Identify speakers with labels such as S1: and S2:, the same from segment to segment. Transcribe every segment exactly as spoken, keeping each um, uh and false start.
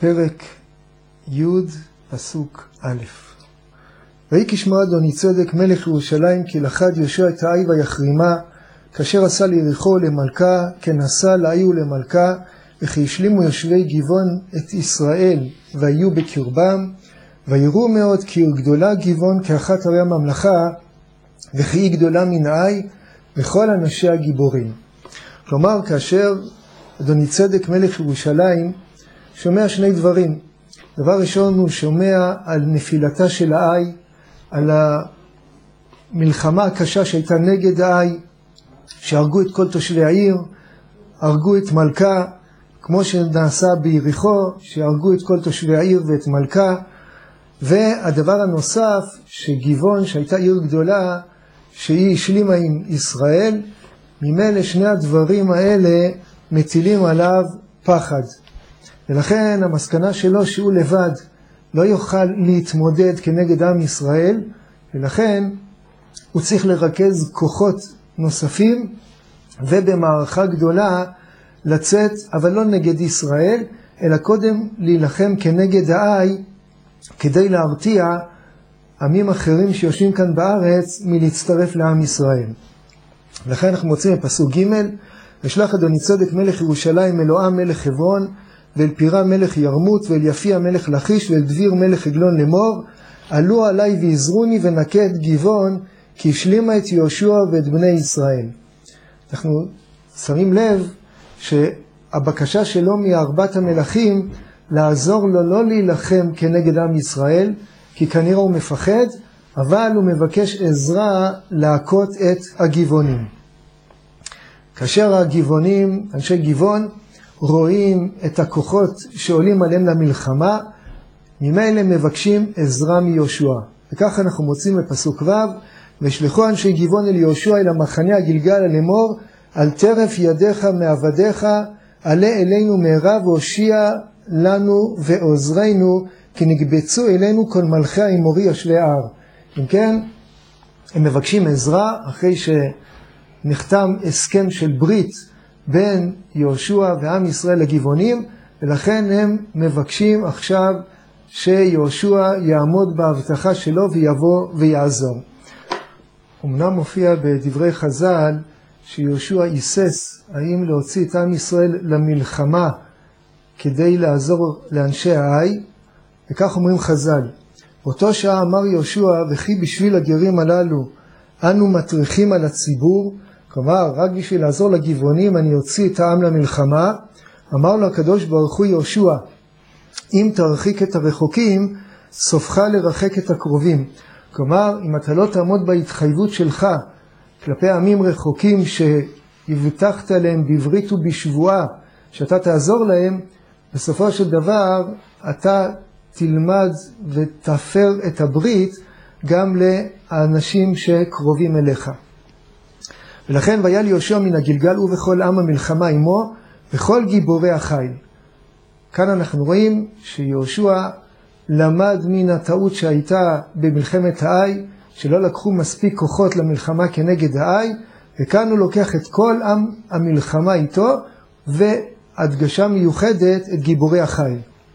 S1: פרק י' פסוק א'. ויהי כשמע אדוני צדק מלך ירושלים כי לכד יהושע את העי ויחרימה, כאשר עשה ליריחו למלכה, כן עשה לעי ולמלכה, וכי השלימו יושבי גבעון את ישראל והיו בקרבם, ויראו מאוד כי עיר גדולה גבעון כאחת ערי הממלכה, וכי היא גדולה מן העי וכל אנשי הגיבורים. כלומר, כאשר אדוני צדק מלך ירושלים שומע שני דברים. דבר ראשון, הוא שומע על נפילתה של העי, על המלחמה הקשה שהייתה נגד העי, שהרגו את כל תושבי העיר, הרגו את מלכה, כמו שנעשה ביריחו, שהרגו את כל תושבי העיר ואת מלכה. והדבר הנוסף, שגבעון שהייתה עיר גדולה, שהיא השלימה עם ישראל, ממילא שני הדברים האלה מטילים עליו פחד. ולכן המסקנה שלו שהוא לבד לא יוכל להתמודד כנגד עם ישראל, ולכן הוא צריך לרכז כוחות נוספים ובמערכה גדולה לצאת, אבל לא נגד ישראל, אלא קודם להילחם כנגד העי, כדי להרתיע עמים אחרים שיושבים כאן בארץ מלהצטרף לעם ישראל. לכן אנחנו מוצאים בפסוק ג' ושלח אדוני צדק מלך ירושלים אלוהים מלך חברון, ואל פירה מלך ירמות, ואל יפיע מלך לכיש, ואל דביר מלך עגלון לאמור, עלו עליי ויזרוני ונקה את גבעון, כי השלימה את יהושע ואת בני ישראל. אנחנו שמים לב שהבקשה שלו מארבעת המלכים, לעזור לו לא להילחם כנגד עם ישראל, כי כנראה הוא מפחד, אבל הוא מבקש עזרה להכות את הגבעונים. כאשר הגבעונים, אנשי גבעון, רואים את הכוחות שעולים עליהם למלחמה, ממילא מבקשים עזרה מיהושע. וכך אנחנו מוצאים בפסוק ו', ושלחו אנשי גבעון אל יהושע אל המחנה הגלגל לאמור, על טרף ידיך מעבדיך, עלה אלינו מהרה והושיע לנו ועוזרנו, כי נקבצו אלינו כל מלכי האמורי יושבי ההר. אם כן, הם מבקשים עזרה אחרי שנחתם הסכם של ברית בין יהושע ועם ישראל לגבעונים, ולכן הם מבקשים עכשיו שיהושע יעמוד בהבטחה שלו ויבוא ויעזור. אמנם מופיע בדברי חז"ל שיהושע היסס האם להוציא את עם ישראל למלחמה כדי לעזור לאנשי העי, וכך אומרים חז"ל. באותו שעה אמר יהושע, וכי בשביל הגרים הללו אנו מטריחים על הציבור, כלומר רק בשביל לעזור לגבעונים אני אוציא את העם למלחמה. אמר לו הקדוש ברוך הוא יהושע, אם תרחיק את הרחוקים סופך לרחק את הקרובים. כלומר, אם אתה לא תעמוד בהתחייבות שלך כלפי עמים רחוקים שהבטחת להם בברית ובשבועה שאתה תעזור להם, בסופו של דבר אתה תלמד ותפר את הברית גם לאנשים שקרובים אליך. ולכן והיה ליהושע מן הגלגל ובכל עם המלחמה עמו וכל גיבורי החיל. כאן אנחנו רואים שיהושע למד מן הטעות שהייתה במלחמת העי, שלא לקחו מספיק כוחות למלחמה כנגד העי, וכאן הוא לוקח את כל עם המלחמה איתו, והדגשה מיוחדת את גיבורי החיל.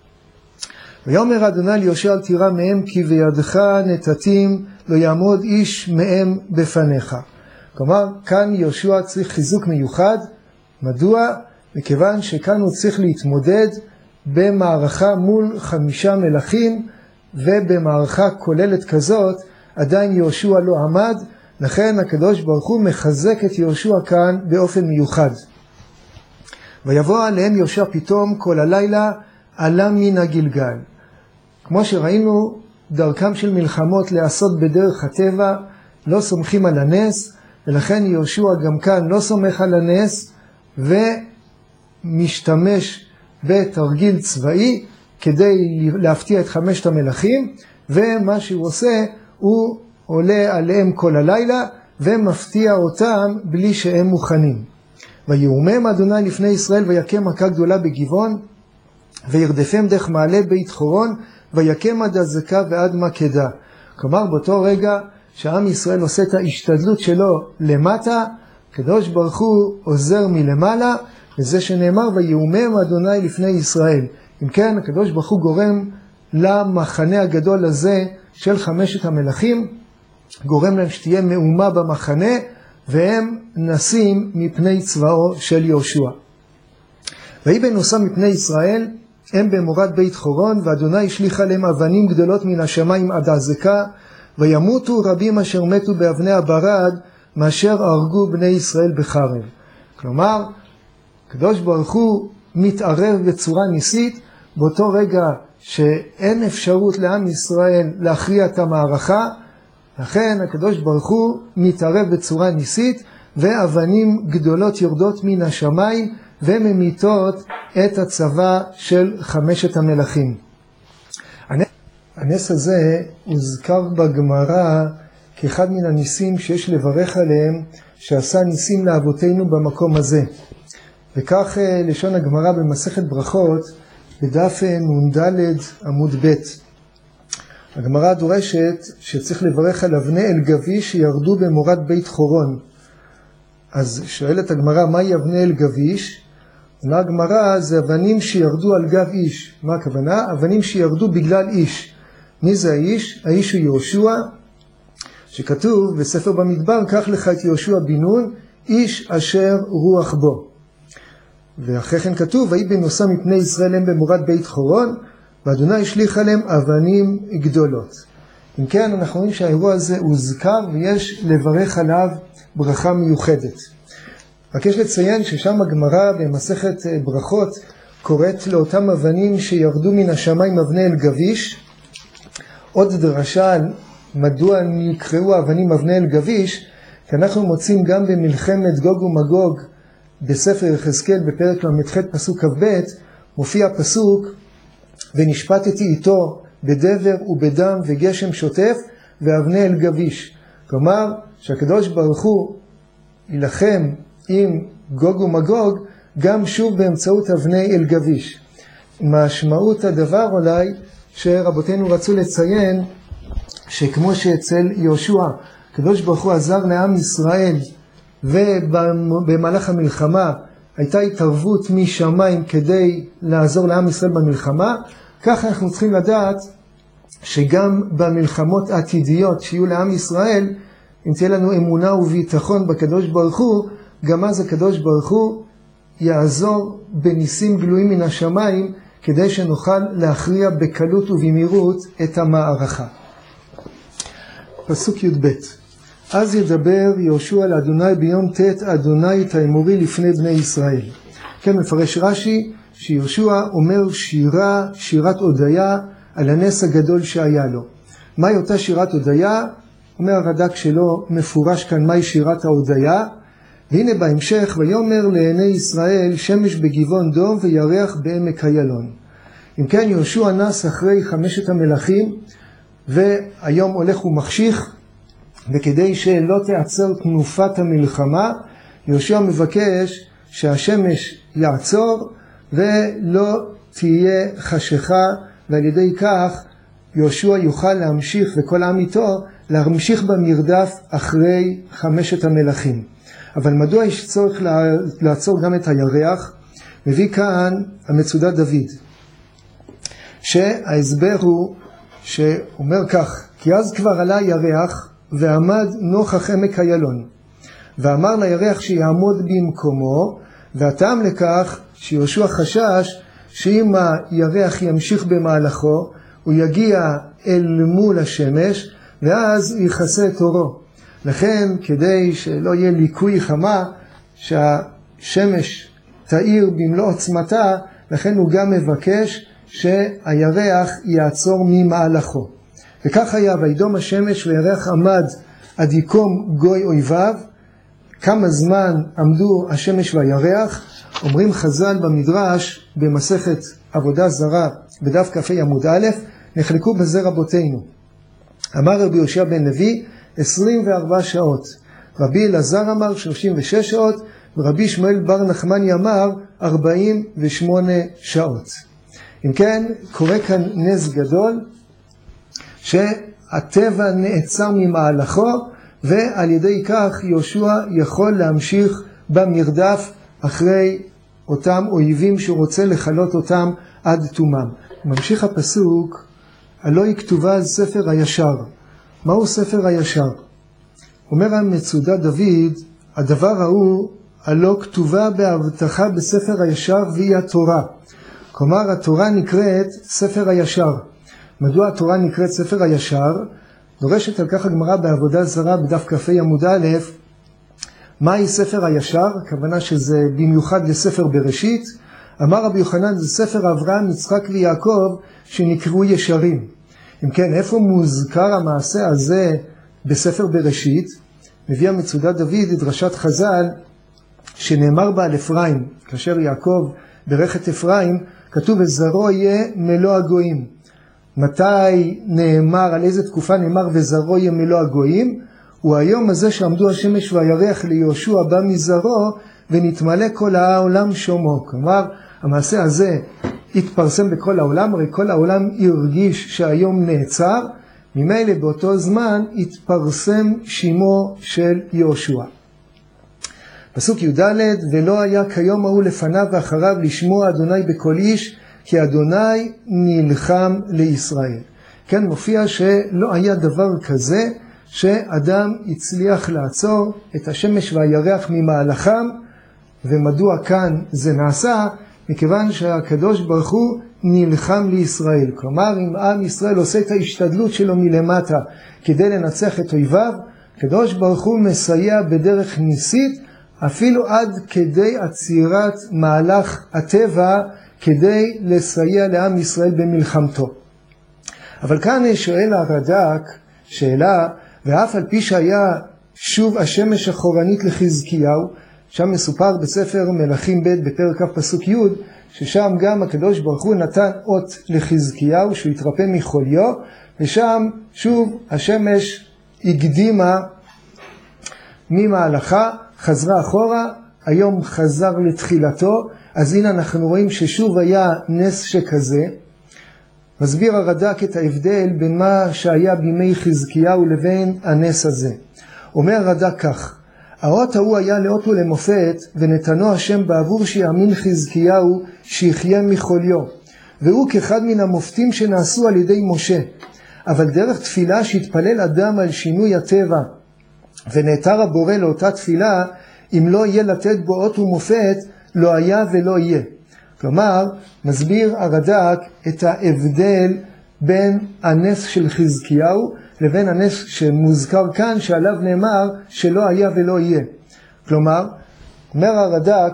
S1: ויאמר אדוני ליהושע אל תירא מהם, כי בידך נתתים לא יעמוד איש מהם בפניך. כלומר, כאן יהושע צריך חיזוק מיוחד. מדוע? מכיוון שכאן הוא צריך להתמודד במערכה מול חמישה מלכים, ובמערכה כוללת כזאת עדיין יהושע לא עמד, לכן הקדוש ברוך הוא מחזק את יהושע כאן באופן מיוחד. ויבוא עליהם יהושע פתאום כל הלילה עלה מן הגלגל. כמו שראינו, דרכם של מלחמות לעשות בדרך הטבע, לא סומכים על הנס, ולכן יהושע גם כאן לא סומך על הנס, ומשתמש בתרגיל צבאי כדי להפתיע את חמשת המלכים, ומה שהוא עושה, הוא עולה עליהם כל הלילה, ומפתיע אותם בלי שהם מוכנים. ויאומם אדוני לפני ישראל, ויקם מכה גדולה בגבעון, וירדפם דרך מעלה בית חורון, ויקם עד הזקה ועד מקדה. כלומר, באותו רגע שעם ישראל עושה את ההשתדלות שלו למטה, הקדוש ברוך הוא עוזר מלמעלה, וזה שנאמר ויאומם אדוני לפני ישראל, אם כן, הקדוש ברוך הוא גורם למחנה הגדול הזה של חמשת המלכים, גורם להם שתהיה מאומה במחנה, והם נסים מפני צבאו של יהושע. ויהי בנוסם מפני ישראל, הם במורד בית חורון, ואדוני השליך עליהם אבנים גדולות מן השמיים עד עזקה, וימותו רבים אשר מתו באבני הברד, מאשר הרגו בני ישראל בחרב. כלומר, הקדוש ברוך הוא מתערב בצורה ניסית, באותו רגע שאין אפשרות לעם ישראל להכריע את המערכה, לכן הקדוש ברוך הוא מתערב בצורה ניסית, ואבנים גדולות יורדות מן השמיים, וממיתות את הצבא של חמשת המלכים. הנס הזה הוזכר בגמרא כאחד מן הניסים שיש לברך עליהם, שעשה ניסים לאבותינו במקום הזה. וכך לשון הגמרא במסכת ברכות, בדף נ"ד עמוד ב'. הגמרא דורשת שצריך לברך על אבני אל גביש שירדו במורד בית חורון. אז שואלת הגמרא, מהי אבני אל גביש? עונה הגמרא, זה אבנים שירדו על גב איש. מה הכוונה? אבנים שירדו בגלל איש. מי זה האיש? האיש הוא יהושע, שכתוב בספר במדבר, קח לך את יהושע בן נון, איש אשר רוח בו. ואחרי כן כתוב, ויהי בנוסם מפני ישראל הם במורד בית חורון, ואדוני השליך עליהם אבנים גדולות. אם כן, אנחנו רואים שהאירוע הזה הוזכר, ויש לברך עליו ברכה מיוחדת. רק יש לציין ששם הגמרא במסכת ברכות קוראת לאותם אבנים שירדו מן השמיים אבני אל גביש. עוד דרשה על מדוע נקראו אבנים אבני אל גביש, כי אנחנו מוצאים גם במלחמת גוג ומגוג בספר יחזקאל בפרק למ"ח פסוק כ"ב, מופיע פסוק, ונשפטתי איתו בדבר ובדם וגשם שוטף ואבני אל גביש. כלומר, שהקדוש ברוך הוא ילחם עם גוג ומגוג, גם שוב באמצעות אבני אל גביש. משמעות הדבר אולי, שרבותינו רצו לציין, שכמו שאצל יהושע, הקדוש ברוך הוא עזר לעם ישראל, ובמהלך המלחמה הייתה התערבות משמיים כדי לעזור לעם ישראל במלחמה, ככה אנחנו צריכים לדעת שגם במלחמות העתידיות שיהיו לעם ישראל, אם תהיה לנו אמונה וביטחון בקדוש ברוך הוא, גם אז הקדוש ברוך הוא יעזור בניסים גלויים מן השמיים, כדי שנוכל להכריע בקלות ובמהירות את המערכה. פסוק י"ב. אז ידבר יהושע לאדוני ביום ט' אדוני תאמרי לפני בני ישראל. כן, מפרש רש"י שיהושע אומר שירה, שירת הודיה על הנס הגדול שהיה לו. מהי אותה שירת הודיה? אומר הרד"ק שלו מפורש כאן מהי שירת ההודיה. והנה בהמשך, ויאמר לעיני ישראל שמש בגבעון דום וירח בעמק איילון. אם כן, יהושע נס אחרי חמשת המלכים, והיום הולך ומחשיך, וכדי שלא תעצר תנופת המלחמה, יהושע מבקש שהשמש יעצור ולא תהיה חשיכה, ועל ידי כך יהושע יוכל להמשיך, וכל העם איתו, להמשיך במרדף אחרי חמשת המלכים. אבל מדוע יש צורך לעצור גם את הירח? מביא כאן המצודת דוד, שההסבר הוא שאומר כך, כי אז כבר עלה ירח ועמד נוכח עמק איילון, ואמר לירח שיעמוד במקומו, והטעם לכך שיהושע חשש שאם הירח ימשיך במהלכו, הוא יגיע אל מול השמש, ואז יכסה את אורו. לכן, כדי שלא יהיה ליקוי חמה, שהשמש תאיר במלוא עוצמתה, לכן הוא גם מבקש שהירח יעצור ממהלכו. וכך היה, וידום השמש וירח עמד עד יקום גוי אויביו. כמה זמן עמדו השמש והירח? אומרים חז"ל במדרש, במסכת עבודה זרה, בדף כ"ה עמוד א', נחלקו בזה רבותינו. אמר רבי יהושע בן לוי, עשרים וארבע שעות. רבי אלעזר אמר שלושים ושש שעות, ורבי שמואל בר נחמני אמר ארבעים ושמונה שעות. אם כן, קורה כאן נס גדול, שהטבע נעצר ממהלכו, ועל ידי כך יהושע יכול להמשיך במרדף אחרי אותם אויבים שהוא רוצה לחלות אותם עד תומם. ממשיך הפסוק, הלא היא כתובה ספר הישר. מהו ספר הישר? אומר המצודת דוד, הדבר ההוא הלא כתובה בהבטחה בספר הישר והיא התורה. כלומר, התורה נקראת ספר הישר. מדוע התורה נקראת ספר הישר? דורשת על כך הגמרא בעבודה זרה בדף כ"ה עמוד א', מהי ספר הישר? הכוונה שזה במיוחד לספר בראשית. אמר רבי יוחנן, זה ספר אברהם, יצחק ויעקב שנקראו ישרים. אם כן, איפה מוזכר המעשה הזה בספר בראשית? מביא המצודת דוד את דרשת חז"ל שנאמר בה על אפרים, כאשר יעקב ברך את אפרים, כתוב וזרעו יהיה מלוא הגויים. מתי נאמר, על איזה תקופה נאמר וזרעו יהיה מלוא הגויים? הוא היום הזה שעמדו השמש והירח ליהושע בא מזרעו ונתמלא כל העולם שומו. כלומר, המעשה הזה התפרסם בכל העולם, הרי כל העולם הרגיש שהיום נעצר, ממילא באותו זמן התפרסם שימו של יהושע. פסוק י"ד, ולא היה כיום ההוא לפניו ואחריו לשמוע אדוני בכל איש, כי אדוני נלחם לישראל. כן, מופיע שלא היה דבר כזה שאדם הצליח לעצור את השמש והירח ממהלכם, ומדוע כאן זה נעשה? מכיוון שהקדוש ברוך הוא נלחם לישראל. כלומר, אם עם ישראל עושה את ההשתדלות שלו מלמטה כדי לנצח את אויביו, הקדוש ברוך הוא מסייע בדרך ניסית, אפילו עד כדי עצירת מהלך הטבע כדי לסייע לעם ישראל במלחמתו. אבל כאן שואל הרד"ק שאלה, ואף על פי שהיה שוב השמש אחורנית לחזקיהו, שם מסופר בספר מלכים ב' בפרק כ' פסוק י', ששם גם הקדוש ברוך הוא נתן אות לחזקיהו שהוא התרפא מחוליו, ושם שוב השמש הקדימה ממהלכה, חזרה אחורה, היום חזר לתחילתו. אז הנה אנחנו רואים ששוב היה נס שכזה. מסביר הרד"ק את ההבדל בין מה שהיה בימי חזקיהו לבין הנס הזה. אומר הרד"ק כך, האות ההוא היה לאות ולמופת, ונתנו השם בעבור שיאמין חזקיהו שיחיה מחוליו, והוא כאחד מן המופתים שנעשו על ידי משה. אבל דרך תפילה שהתפלל אדם על שינוי הטבע, ונעתר הבורא לאותה תפילה, אם לא יהיה לתת בו אות ומופת, לא היה ולא יהיה. כלומר, מסביר הרד"ק את ההבדל בין הנס של חזקיהו לבין הנס שמוזכר כאן שעליו נאמר שלא היה ולא יהיה. כלומר, אומר הרד"ק,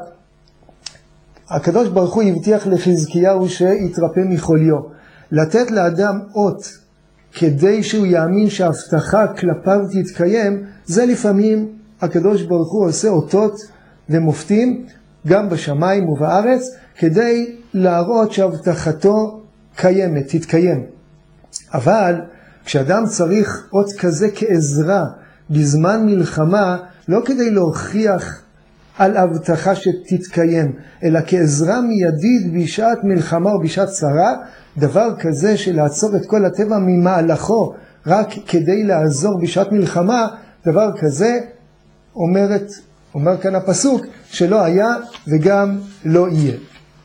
S1: הקדוש ברוך הוא הבטיח לחזקיהו שיתרפא מחוליו. לתת לאדם אות כדי שהוא יאמין שההבטחה כלפיו תתקיים, זה לפעמים הקדוש ברוך הוא עושה אותות ומופתים גם בשמיים ובארץ, כדי להראות שהבטחתו קיימת, תתקיים. אבל כשאדם צריך אות כזה כעזרה בזמן מלחמה, לא כדי להוכיח על הבטחה שתתקיים, אלא כעזרה מיידית בשעת מלחמה או בשעת צרה, דבר כזה של לעצור את כל הטבע ממהלכו רק כדי לעזור בשעת מלחמה, דבר כזה אומרת, אומר כאן הפסוק שלא היה וגם לא יהיה.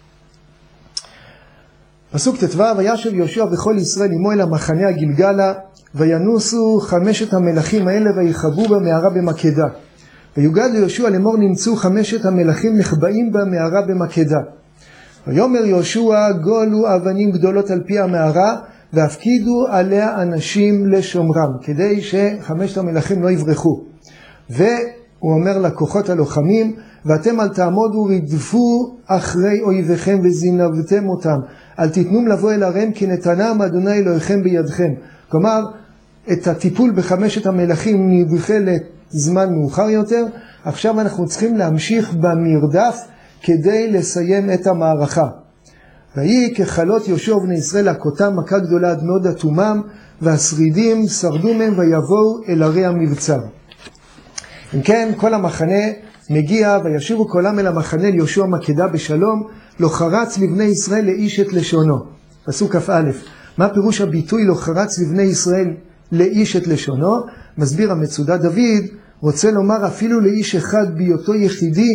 S1: פסוק ט"ו, וישב יהושע וכל ישראל עמו אל המחנה הגלגלה, וינוסו חמשת המלכים האלה ויחבאו במערה במקדה. ויוגד ליהושע לאמור, נמצאו חמשת המלכים נחבאים במערה במקדה. ויאמר יהושע, גולו אבנים גדולות על פי המערה, והפקידו עליה אנשים לשומרם, כדי שחמשת המלכים לא יברחו. והוא אומר לכוחות הלוחמים, ואתם אל תעמודו רדפו אחרי אויביכם וזינבתם אותם, אל תיתנום לבוא אל עריהם, כי נתנם אדוני אלוהיכם בידכם. כלומר, את הטיפול בחמשת המלכים נדחה לזמן מאוחר יותר, עכשיו אנחנו צריכים להמשיך במרדף כדי לסיים את המערכה. ויהי ככלות יהושע ובני ישראל להכותם מכה גדולה עד מאוד אטומם, והשרידים שרדו מהם ויבואו אל ערי המבצר. אם כן, כל המחנה מגיע וישובו כולם אל המחנה ליהושע מקדה בשלום, לא חרץ לבני ישראל לאיש את לשונו. פסוק כ"א. מה פירוש הביטוי לא חרץ לבני ישראל לאיש את לשונו? מסביר המצודת דוד, רוצה לומר אפילו לאיש אחד בהיותו יחידי,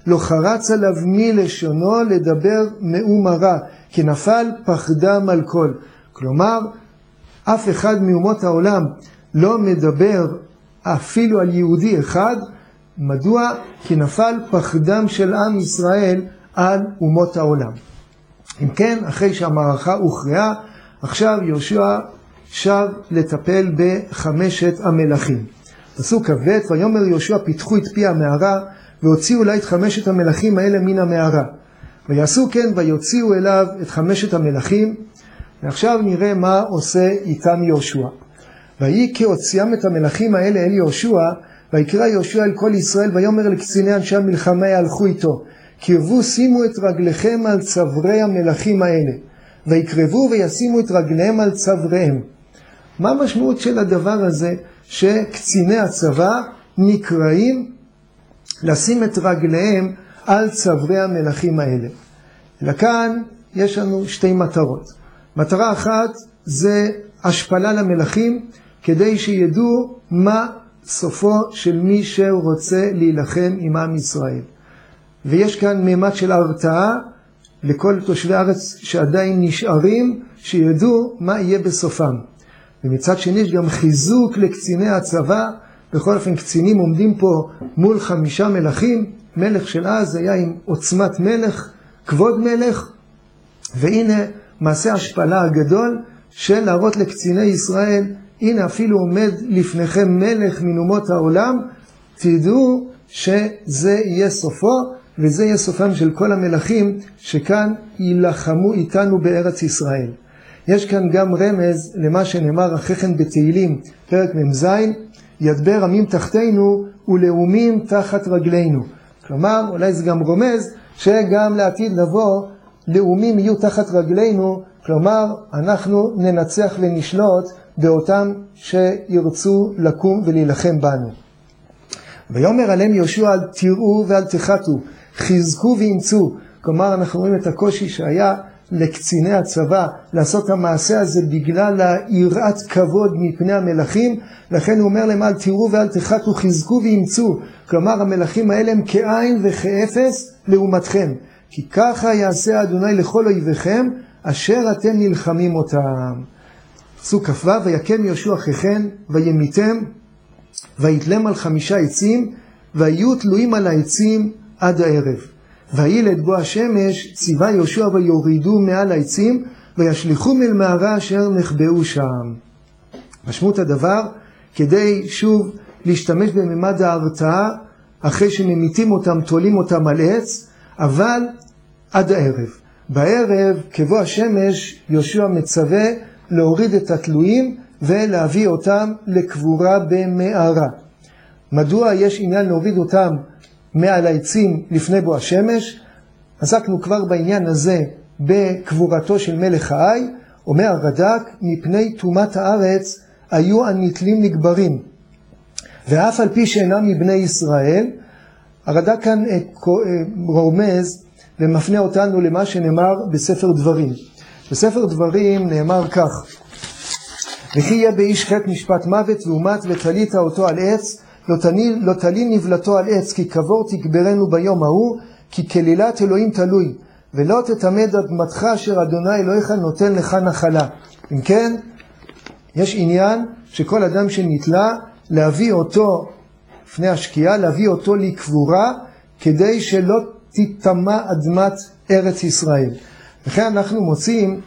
S1: לא חרץ עליו מלשונו לדבר מאומה רע, כי נפל פחדם על כל. כלומר, אף אחד מאומות העולם לא מדבר אפילו על יהודי אחד. מדוע? כי נפל פחדם של עם ישראל על אומות העולם. אם כן, אחרי שהמערכה הוכרעה, עכשיו יהושע שב לטפל בחמשת המלכים. פסוק כ"ב, ויאמר יהושע פיתחו את פי המערה, והוציאו לה את חמשת המלכים האלה מן המערה. ויעשו כן ויוציאו אליו את חמשת המלכים. ועכשיו נראה מה עושה איתם יהושע. ויהי כהוציאם את המלכים האלה אל יהושע, ויקרא יהושע אל כל ישראל, ויאמר לקציני אנשי המלחמה הלכו איתו, קרבו שימו את רגליכם על צווארי המלכים האלה, ויקרבו וישימו את רגליהם על צוואריהם. מה המשמעות של הדבר הזה? שקציני הצבא נקראים לשים את רגליהם על צווארי המלכים האלה. לכאן יש לנו שתי מטרות. מטרה אחת זה השפלה למלכים, כדי שידעו מה סופו של מי שרוצה להילחם עם עם ישראל. ויש כאן מימד של הרתעה לכל תושבי הארץ שעדיין נשארים, שידעו מה יהיה בסופם. ומצד שני יש גם חיזוק לקציני הצבא. בכל אופן קצינים עומדים פה מול חמישה מלכים. מלך של אז היה עם עוצמת מלך, כבוד מלך, והנה מעשה השפלה הגדול של להראות לקציני ישראל, הנה אפילו עומד לפניכם מלך מן אומות העולם, תדעו שזה יהיה סופו, וזה יהיה סופם של כל המלכים שכאן יילחמו איתנו בארץ ישראל. יש כאן גם רמז למה שנאמר אחרי כן בתהילים, פרק ממז, ידבר עמים תחתינו ולאומים תחת רגלינו. כלומר, אולי זה גם רומז שגם לעתיד לבוא לאומים יהיו תחת רגלינו, כלומר אנחנו ננצח ונשלוט באותם שירצו לקום ולהילחם בנו. ויאמר עליהם יהושע, אל תראו ואל תחתו, חזקו ואמצו. כלומר אנחנו רואים את הקושי שהיה לקציני הצבא לעשות את המעשה הזה בגלל היראת כבוד מפני המלכים, לכן הוא אומר להם אל תראו ואל תחתו, חזקו ואמצו. כלומר המלכים האלה הם כאין וכאפס לעומתכם, כי ככה יעשה אדוני לכל אויביכם אשר אתם נלחמים אותם. פסוק כ"ו, ויקם יהושע אחרי כן וימיתם ויתלם על חמישה עצים, והיו תלויים על העצים עד הערב. וילד בו השמש ציווה יהושע ויורידו מעל העצים וישליכו אל מערה אשר נחבאו שם. משמעות הדבר, כדי שוב להשתמש בממד ההרתעה, אחרי שממיתים אותם, תולים אותם על עץ, אבל עד הערב. בערב, כבוא השמש, יהושע מצווה להוריד את התלויים ולהביא אותם לקבורה במערה. מדוע יש עניין להוריד אותם מעל העצים לפני בוא השמש? עסקנו כבר בעניין הזה בקבורתו של מלך האי. אומר הרד"ק, מפני תומת הארץ היו הנתלים נגברים, ואף על פי שאינם מבני ישראל. הרד"ק כאן רומז ומפנה אותנו למה שנאמר בספר דברים. בספר דברים נאמר כך, וכי יהיה באיש חטא משפט מוות ואומת ותלית אותו על עץ, לא תלין, לא תלין נבלתו על עץ, כי קבור תקברנו ביום ההוא, כי כלילת אלוהים תלוי, ולא תתמד אדמתך אשר אדוני אלוהיך נותן לך נחלה. אם כן, יש עניין שכל אדם שנתלה, להביא אותו לפני השקיעה, להביא אותו לקבורה, כדי שלא תתמה אדמת ארץ ישראל. וכן אנחנו מוצאים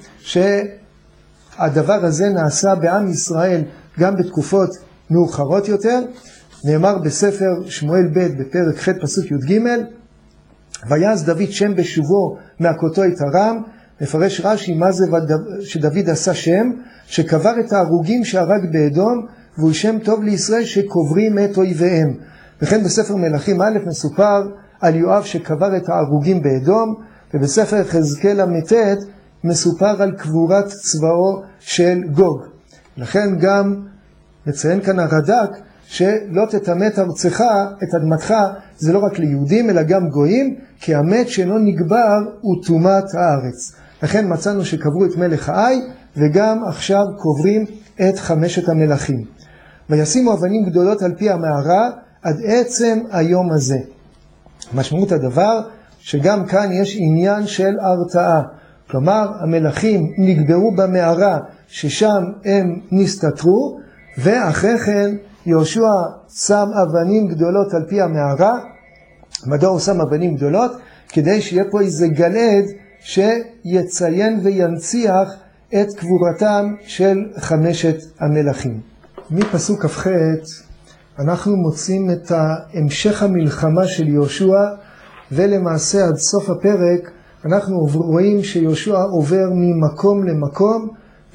S1: שהדבר הזה נעשה בעם ישראל גם בתקופות מאוחרות יותר. נאמר בספר שמואל ב' בפרק ח' פסוק י"ג, ויעש דוד שם בשובו מהכותו את ארם. מפרש רש"י מה זה שדוד עשה שם, שקבר את ההרוגים שהרג באדום, והוא שם טוב לישראל שקוברים את אויביהם. וכן בספר מלכים א' מסופר על יואב שקבר את ההרוגים באדום, ובספר יחזקאל ל"ט מסופר על קבורת צבאו של גוג. לכן גם מציין כאן הרד"ק שלא תטמא את ארצך, את אדמתך, זה לא רק ליהודים אלא גם גויים, כי המת שאינו נגבר הוא טומאת הארץ. לכן מצאנו שקברו את מלך האי, וגם עכשיו קוברים את חמשת המלכים. וישימו אבנים גדולות על פי המערה עד עצם היום הזה. משמעות הדבר שגם כאן יש עניין של הרתעה. כלומר, המלכים נגברו במערה ששם הם נסתתרו, ואחרי כן יהושע שם אבנים גדולות על פי המערה. מדוע הוא שם אבנים גדולות? כדי שיהיה פה איזה גל עד שיציין וינציח את קבורתם של חמשת המלכים. מפסוק כ"ח אנחנו מוצאים את המשך המלחמה של יהושע, ולמעשה עד סוף הפרק אנחנו רואים שיהושע עובר ממקום למקום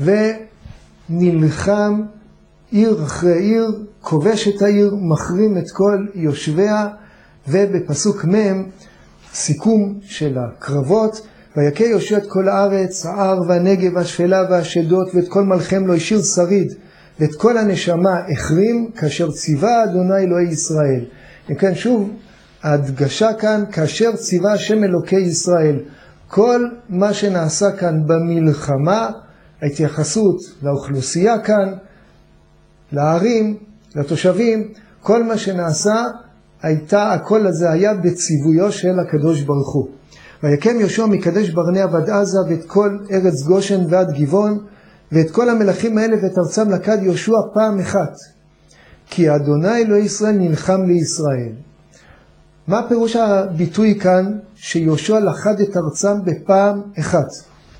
S1: ונלחם עיר אחרי עיר, כובש את העיר, מחרים את כל יושביה. ובפסוק מ' סיכום של הקרבות: ויכה יהושע את כל הארץ, ההר והנגב והשפלה והשדות ואת כל מלכם לא השאיר שריד, ואת כל הנשמה החרים, כאשר ציווה אדוני אלוהי ישראל. וכן שוב ההדגשה כאן, כאשר ציווה השם אלוקי ישראל. כל מה שנעשה כאן במלחמה, ההתייחסות לאוכלוסייה כאן, לערים, לתושבים, כל מה שנעשה הייתה, הכל הזה היה בציוויו של הקדוש ברוך הוא. ויקם יהושע מקדש ברנע ועד עזה ואת כל ארץ גושן ועד גבעון, ואת כל המלכים האלה ואת ארצם לקד יהושע פעם אחת, כי אדוני אלוהי ישראל נלחם לישראל. מה פירוש הביטוי כאן שיהושע לכד את ארצם בפעם אחת?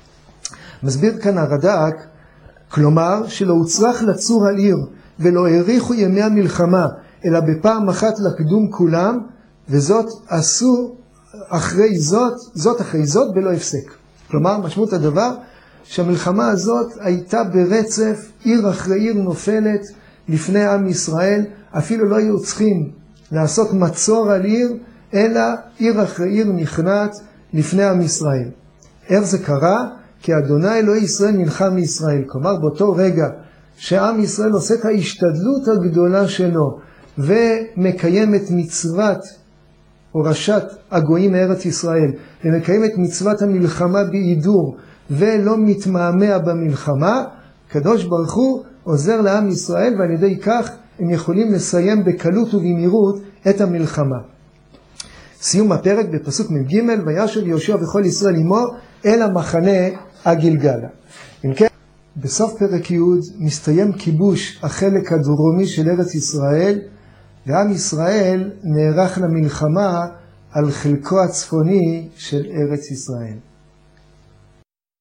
S1: מסביר כאן הרד"ק, כלומר שלא הוצרך לצור על עיר ולא האריכו ימי המלחמה, אלא בפעם אחת לקדום כולם, וזאת עשו אחרי זאת, זאת אחרי זאת בלא הפסק. כלומר, משמעות הדבר שהמלחמה הזאת הייתה ברצף, עיר אחרי עיר נופלת לפני עם ישראל, אפילו לא היו צריכים לעשות מצור על עיר, אלא עיר אחרי עיר נכנעת לפני עם ישראל. איך זה קרה? כי אדוני אלוהי ישראל נלחם מישראל. כלומר, באותו רגע שעם ישראל עושה את ההשתדלות הגדולה שלו, ומקיים את מצוות הורשת הגויים מארץ ישראל, ומקיים את מצוות המלחמה בעידור, ולא מתמהמה במלחמה, קדוש ברוך הוא עוזר לעם ישראל, ועל ידי כך הם יכולים לסיים בקלות ובמהירות את המלחמה. סיום הפרק בפסוק מ"ג: וישב יהושע וכל ישראל עמו אל המחנה הגלגלה. אם כן, בסוף פרק י' מסתיים כיבוש החלק הדרומי של ארץ ישראל, ועם ישראל נערך למלחמה על חלקו הצפוני של ארץ ישראל.